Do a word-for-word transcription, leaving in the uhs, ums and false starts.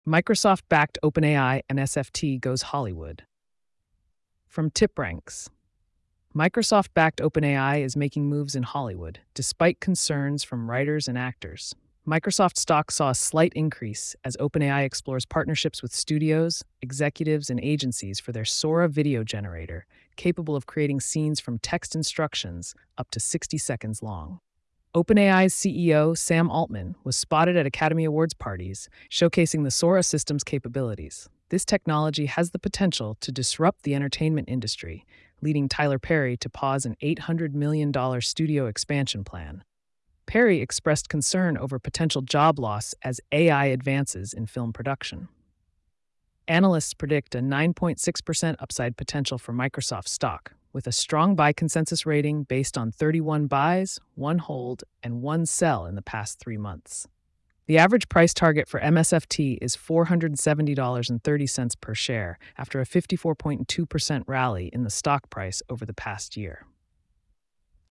Microsoft-backed OpenAI and S F T goes Hollywood. From TipRanks, Microsoft-backed OpenAI is making moves in Hollywood, despite concerns from writers and actors. Microsoft stock saw a slight increase as OpenAI explores partnerships with studios, executives, and agencies for their Sora video generator, capable of creating scenes from text instructions up to sixty seconds long. OpenAI's C E O, Sam Altman, was spotted at Academy Awards parties, showcasing the Sora system's capabilities. This technology has the potential to disrupt the entertainment industry, leading Tyler Perry to pause an eight hundred million dollars studio expansion plan. Perry expressed concern over potential job loss as A I advances in film production. Analysts predict a nine point six percent upside potential for Microsoft stock, with a strong buy consensus rating based on thirty-one buys, one hold, and one sell in the past three months. The average price target for M S F T is four hundred seventy dollars and thirty cents per share after a fifty-four point two percent rally in the stock price over the past year.